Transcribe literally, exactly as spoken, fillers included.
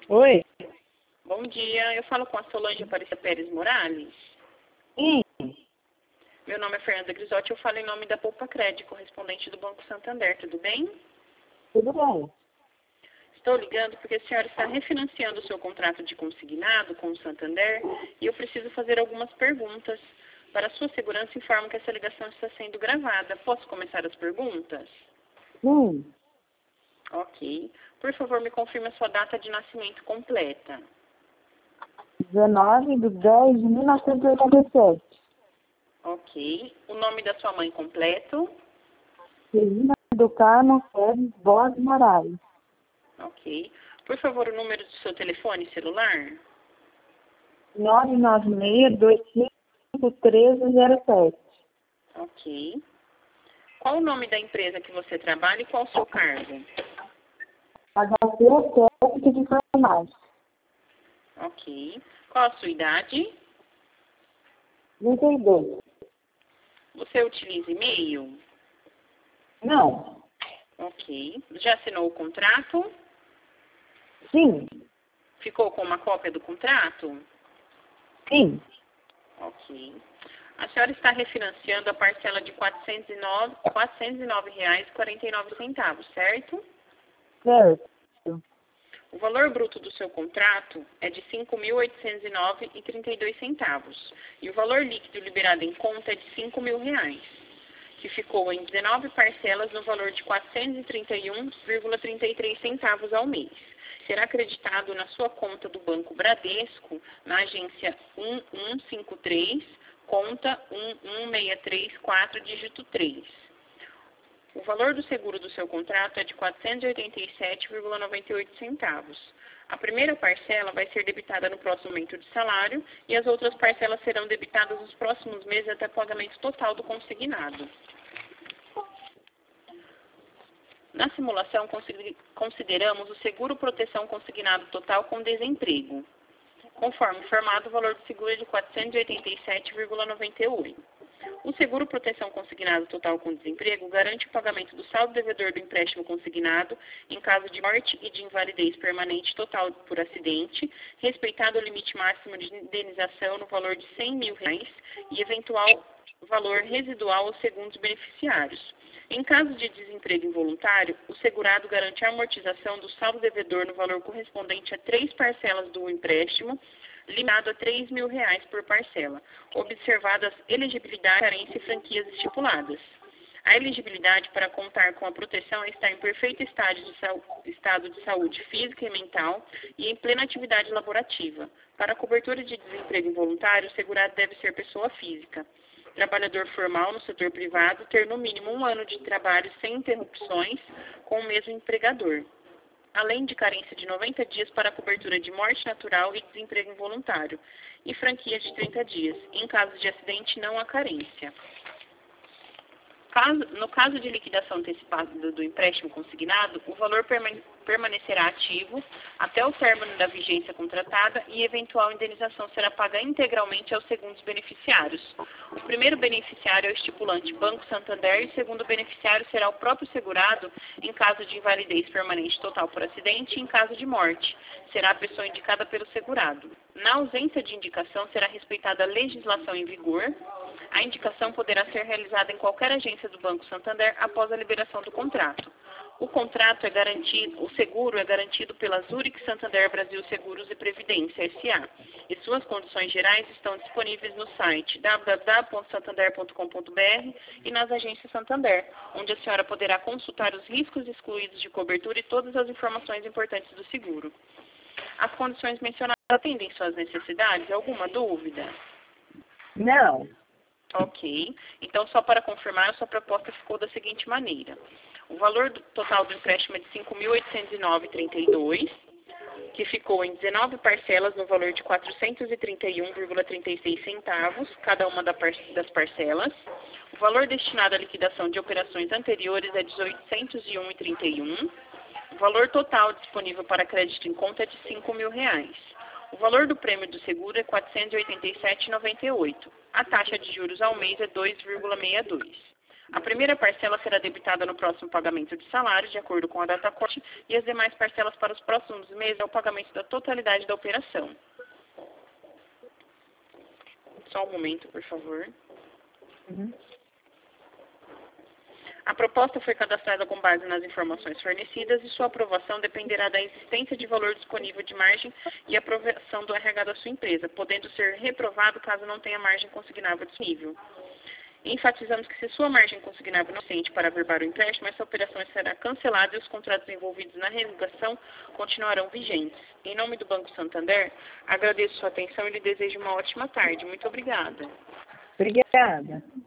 Oi? Bom dia, eu falo com a Solange Aparecida Pérez Morales. Sim, Meu nome é Fernanda Grisotti, eu falo em nome da Poupa Crédito, correspondente do Banco Santander, tudo bem? tudo bem. Estou ligando porque a senhora está refinanciando o seu contrato de consignado com o Santander e eu preciso fazer algumas perguntas. Para sua segurança, informo que essa ligação está sendo gravada. Posso começar as perguntas? Sim, Ok. Por favor, me confirme a sua data de nascimento completa. dezenove de dez de mil novecentos e oitenta e sete. Ok. O nome da sua mãe completo? Regina do Carmo Pérez Borges Moraes. Ok. Por favor, o número do seu telefone celular? nove nove seis, dois cinco um três zero sete. Ok. Qual o nome da empresa que você trabalha e qual o seu cargo? H C Técnica de Informática. Ok. Qual a sua idade? trinta e dois. Você utiliza e-mail? Não. Ok. Já assinou o contrato? Sim. Ficou com uma cópia do contrato? Sim. Ok. A senhora está refinanciando a parcela de quatrocentos e nove reais, quatrocentos e nove reais e quarenta e nove centavos, certo? Certo. O valor bruto do seu contrato é de cinco mil oitocentos e nove reais e trinta e dois centavos e o valor líquido liberado em conta é de cinco mil reais, que ficou em dezenove parcelas no valor de quatrocentos e trinta e um vírgula trinta e três centavos ao mês. Será acreditado na sua conta do Banco Bradesco, na agência um um cinco três, conta um um seis três quatro, dígito três. O valor do seguro do seu contrato é de quatrocentos e oitenta e sete vírgula noventa e oito centavos. A primeira parcela vai ser debitada no próximo aumento de salário e as outras parcelas serão debitadas nos próximos meses até o pagamento total do consignado. Na simulação, consideramos o seguro proteção consignado total com desemprego. Conforme informado, o valor do seguro é de quatrocentos e oitenta e sete vírgula noventa e oito. O seguro proteção consignado total com desemprego garante o pagamento do saldo devedor do empréstimo consignado em caso de morte e de invalidez permanente total por acidente, respeitado o limite máximo de indenização no valor de cem mil reais e eventual valor residual aos segundos beneficiários. Em caso de desemprego involuntário, o segurado garante a amortização do saldo devedor no valor correspondente a três parcelas do empréstimo, limitado a três mil reais por parcela, observadas elegibilidade, carência e franquias estipuladas. A elegibilidade para contar com a proteção é estar em perfeito estado de, saúde, estado de saúde física e mental e em plena atividade laborativa. Para a cobertura de desemprego involuntário, o segurado deve ser pessoa física. Trabalhador formal no setor privado, ter no mínimo um ano de trabalho sem interrupções com o mesmo empregador, além de carência de noventa dias para a cobertura de morte natural e desemprego involuntário, e franquia de trinta dias. Em caso de acidente, não há carência. No caso de liquidação antecipada do empréstimo consignado, o valor permanecerá ativo até o término da vigência contratada e eventual indenização será paga integralmente aos segundos beneficiários. O primeiro beneficiário é o estipulante Banco Santander e o segundo beneficiário será o próprio segurado em caso de invalidez permanente total por acidente e em caso de morte. Será a pessoa indicada pelo segurado. Na ausência de indicação, será respeitada a legislação em vigor. A indicação poderá ser realizada em qualquer agência do Banco Santander após a liberação do contrato. O contrato é garantido, o seguro é garantido pela Zurich Santander Brasil Seguros e Previdência S A e suas condições gerais estão disponíveis no site w w w ponto santander ponto com ponto b r e nas agências Santander, onde a senhora poderá consultar os riscos excluídos de cobertura e todas as informações importantes do seguro. As condições mencionadas atendem suas necessidades? Alguma dúvida? Não. Ok. Então, só para confirmar, a sua proposta ficou da seguinte maneira. O valor do total do empréstimo é de cinco mil oitocentos e nove vírgula trinta e dois, que ficou em dezenove parcelas no valor de quatrocentos e trinta e um vírgula trinta e seis centavos, cada uma das parcelas. O valor destinado à liquidação de operações anteriores é de oitocentos e um vírgula trinta e um. O valor total disponível para crédito em conta é de cinco mil reais. O valor do prêmio do seguro é quatrocentos e oitenta e sete vírgula noventa e oito. A taxa de juros ao mês é dois vírgula sessenta e dois. A primeira parcela será debitada no próximo pagamento de salário, de acordo com a data corte, e as demais parcelas para os próximos meses é o pagamento da totalidade da operação. Só um momento, por favor. Uhum. A proposta foi cadastrada com base nas informações fornecidas e sua aprovação dependerá da existência de valor disponível de margem e aprovação do R H da sua empresa, podendo ser reprovado caso não tenha margem consignável disponível. Enfatizamos que se sua margem consignável não é suficiente para averbar o empréstimo, essa operação será cancelada e os contratos envolvidos na renegação continuarão vigentes. Em nome do Banco Santander, agradeço sua atenção e lhe desejo uma ótima tarde. Muito obrigada. Obrigada.